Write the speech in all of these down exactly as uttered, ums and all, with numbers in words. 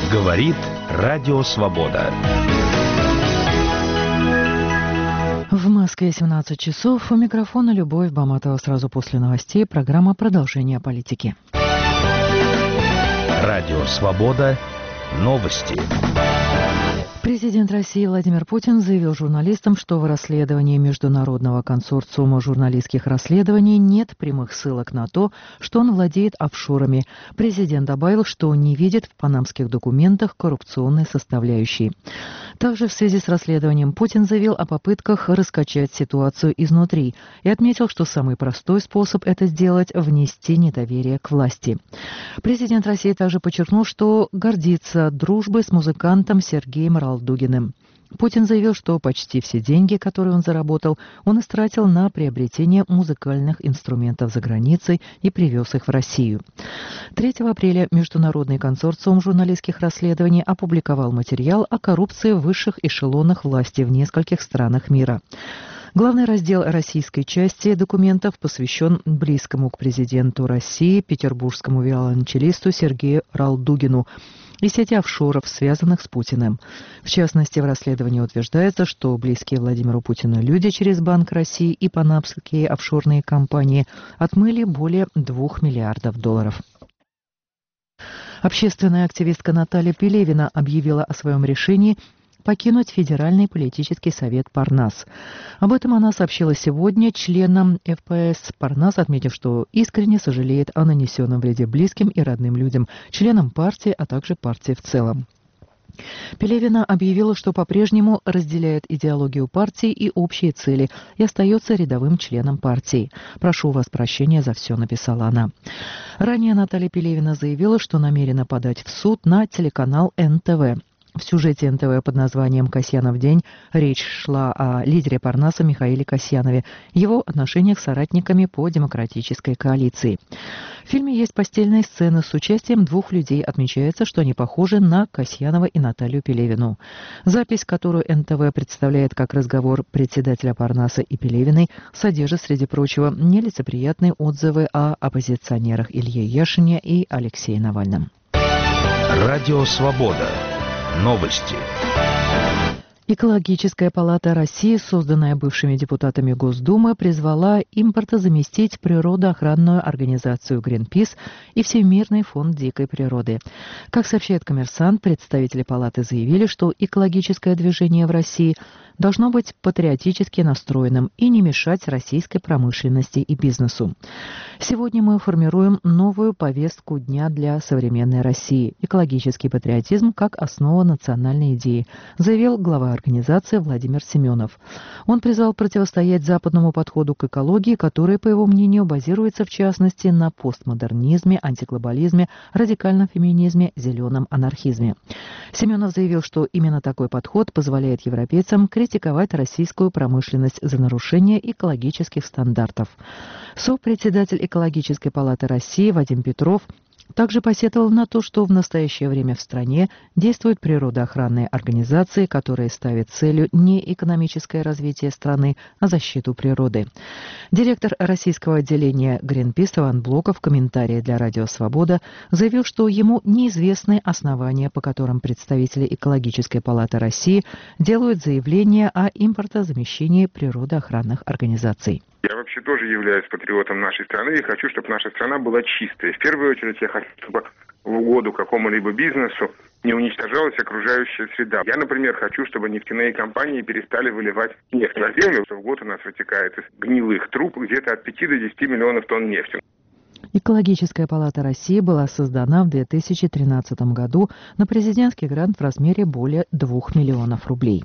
Говорит Радио Свобода. В Москве семнадцать часов. У микрофона Любовь Баматова. Сразу после новостей программа «Продолжение политики». Радио Свобода. Новости. Президент России Владимир Путин заявил журналистам, что в расследовании Международного консорциума журналистских расследований нет прямых ссылок на то, что он владеет офшорами. Президент добавил, что не видит в панамских документах коррупционной составляющей. Также в связи с расследованием Путин заявил о попытках раскачать ситуацию изнутри и отметил, что самый простой способ это сделать – внести недоверие к власти. Президент России также подчеркнул, что гордится дружбой с музыкантом Сергеем Ралдугиным. Путин заявил, что почти все деньги, которые он заработал, он истратил на приобретение музыкальных инструментов за границей и привез их в Россию. третьего апреля Международный консорциум журналистских расследований опубликовал материал о коррупции в высших эшелонах власти в нескольких странах мира. Главный раздел российской части документов посвящен близкому к президенту России петербургскому виолончелисту Сергею Ралдугину и сети офшоров, связанных с Путиным. В частности, в расследовании утверждается, что близкие Владимиру Путину люди через Банк России и панамские офшорные компании отмыли более двух миллиардов долларов. Общественная активистка Наталья Пелевина объявила о своем решении покинуть Федеральный политический совет Парнас. Об этом она сообщила сегодня членам эф пэ эс Парнас, отметив, что искренне сожалеет о нанесенном вреде близким и родным людям, членам партии, а также партии в целом. Пелевина объявила, что по-прежнему разделяет идеологию партии и общие цели и остается рядовым членом партии. «Прошу у вас прощения за все», — написала она. Ранее Наталья Пелевина заявила, что намерена подать в суд на телеканал эн тэ вэ. В сюжете эн тэ вэ под названием «Касьянов день» речь шла о лидере Парнаса Михаиле Касьянове, его отношениях с соратниками по демократической коалиции. В фильме есть постельные сцены с участием двух людей. Отмечается, что они похожи на Касьянова и Наталью Пелевину. Запись, которую эн тэ вэ представляет как разговор председателя Парнаса и Пелевиной, содержит, среди прочего, нелицеприятные отзывы о оппозиционерах Илье Яшине и Алексее Навальном. Радио Свобода. Новости. Экологическая палата России, созданная бывшими депутатами Госдумы, призвала импортозаместить природоохранную организацию «Гринпис» и Всемирный фонд дикой природы. Как сообщает «Коммерсант», представители палаты заявили, что экологическое движение в России должно быть патриотически настроенным и не мешать российской промышленности и бизнесу. Сегодня мы формируем новую повестку дня для современной России – экологический патриотизм как основа национальной идеи, заявил глава организации Владимир Семенов. Он призвал противостоять западному подходу к экологии, который, по его мнению, базируется в частности на постмодернизме, антиглобализме, радикальном феминизме, зеленом анархизме. Семенов заявил, что именно такой подход позволяет европейцам критиковать российскую промышленность за нарушение экологических стандартов. Сопредседатель Экологической палаты России Вадим Петров также посетовал на то, что в настоящее время в стране действуют природоохранные организации, которые ставят целью не экономическое развитие страны, а защиту природы. Директор российского отделения Greenpeace Иван Блоков в комментарии для Радио Свобода заявил, что ему неизвестны основания, по которым представители Экологической палаты России делают заявление о импортозамещении природоохранных организаций. Я вообще тоже являюсь патриотом нашей страны и хочу, чтобы наша страна была чистой. В первую очередь я хочу, чтобы в угоду какому-либо бизнесу не уничтожалась окружающая среда. Я, например, хочу, чтобы нефтяные компании перестали выливать нефть на землю. В год у нас вытекает из гнилых труб где-то от пяти до десяти миллионов тонн нефти. Экологическая палата России была создана в две тысячи тринадцатом году на президентский грант в размере более двух миллионов рублей.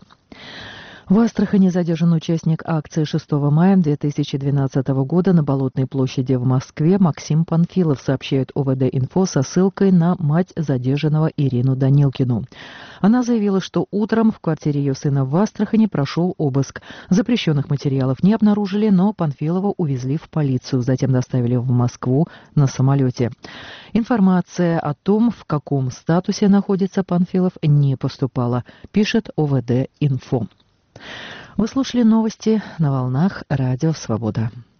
В Астрахани задержан участник акции шестого мая две тысячи двенадцатого года на Болотной площади в Москве Максим Панфилов, сообщает о вэ дэ-инфо со ссылкой на мать задержанного Ирину Данилкину. Она заявила, что утром в квартире ее сына в Астрахани прошел обыск. Запрещенных материалов не обнаружили, но Панфилова увезли в полицию, затем доставили в Москву на самолете. Информация о том, в каком статусе находится Панфилов, не поступала, пишет о вэ дэ-инфо. Вы слушали новости на волнах Радио Свобода.